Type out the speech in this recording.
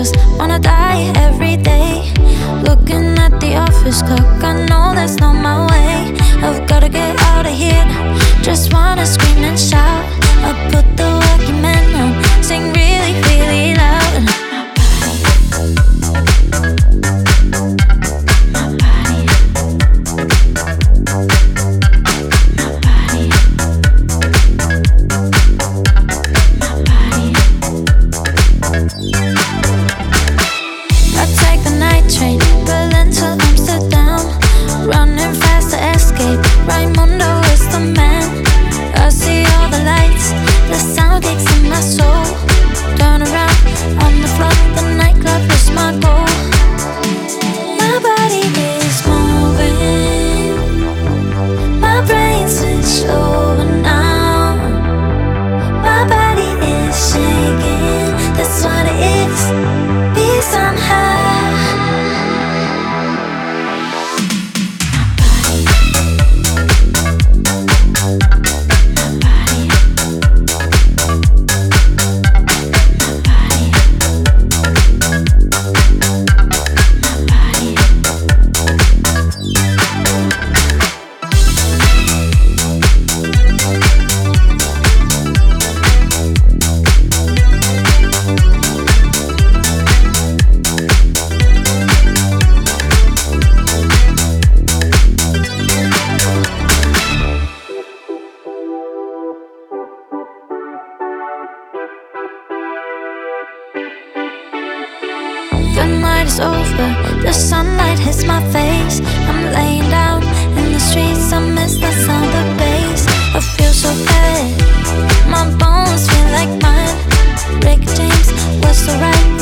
just wanna die every day. Looking at the office clock, I know that's not my way. I've gotta get out of here. Just wanna scream and shout. I put the working man on, sing really, really loud. My body. I take the night train, Berlin to Amsterdam. Running fast to escape, Raimundo is the man. I see all the lights, the sound kicks in my soul. Turn around, on the floor, the nightclub is my goal. My body is moving, my brain switched over now. My body is shaking, that's what it is. Be somehow. The night is over, the sunlight hits my face. I'm laying down in the streets, I miss the sound of bass. I feel so bad, my bones feel like mine. Rick James was so right.